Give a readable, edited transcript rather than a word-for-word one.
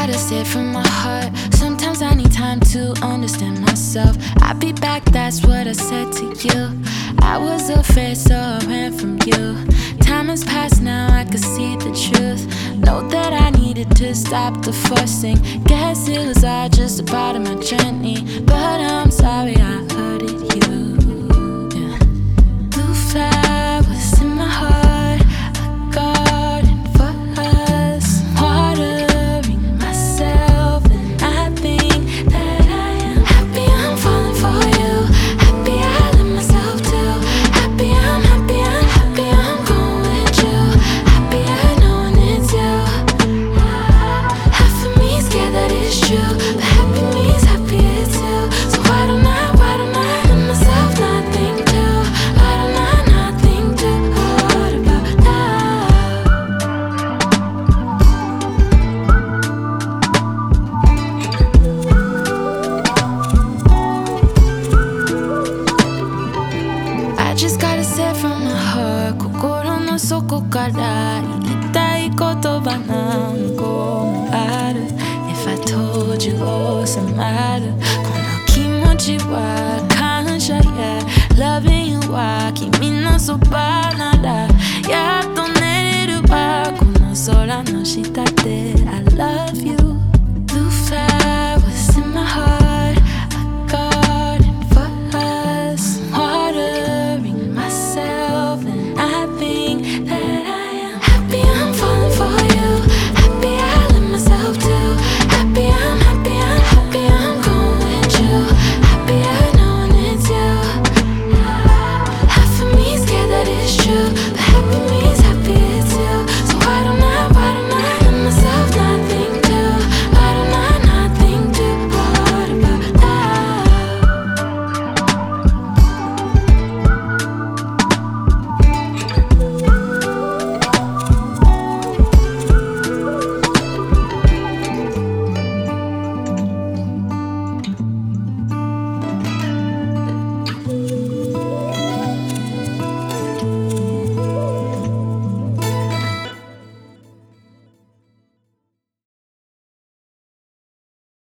gotta say it from my heart. Sometimes I need time to understand myself. I'll be back, that's what I said to you. I was afraid, so I ran from you. Time has passed, now I can see the truth. Know that I needed to stop the forcing. Guess it was all just a part of my journey. But I'm sorry I hurted you. Yeah. Blue flowers in my heart, a garden for us. Watering myself, and I think that I am happy I'm falling for you. Happy I let myself do. Happy I'm going with you. Happy I knowing it's you. Half of me scared that it's true, but happy me's happy it's you. So why don't I let myself not think too? Why don't I not think too hard about love? I just gotta say from my heart, 心の底から言いたい言葉何個もある。If I told you 収まる。この気持ちは感謝や Loving you は君のそばならやっと寝れるわ。この空の下で I love you. Blue flag